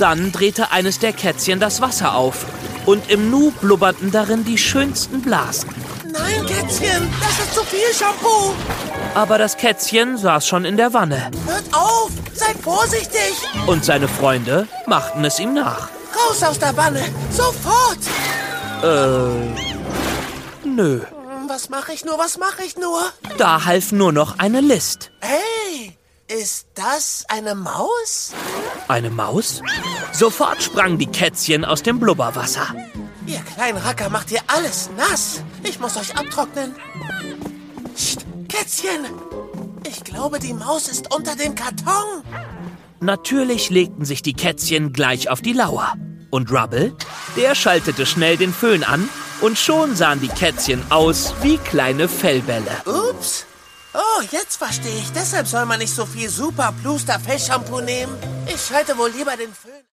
Dann drehte eines der Kätzchen das Wasser auf. Und im Nu blubberten darin die schönsten Blasen. Nein, Kätzchen, das ist zu viel Shampoo. Aber das Kätzchen saß schon in der Wanne. Hört auf, seid vorsichtig. Und seine Freunde machten es ihm nach. Raus aus der Wanne, sofort. Nö. Was mache ich nur? Da half nur noch eine List. Hey, ist das eine Maus? Eine Maus? Sofort sprangen die Kätzchen aus dem Blubberwasser. Ihr kleinen Racker macht hier alles nass. Ich muss euch abtrocknen. Psst, Kätzchen. Ich glaube, die Maus ist unter dem Karton. Natürlich legten sich die Kätzchen gleich auf die Lauer. Und Rubble, der schaltete schnell den Föhn an und schon sahen die Kätzchen aus wie kleine Fellbälle. Ups. Oh, jetzt verstehe ich. Deshalb soll man nicht so viel Super Bluster Fellshampoo nehmen. Ich schalte wohl lieber den Föhn.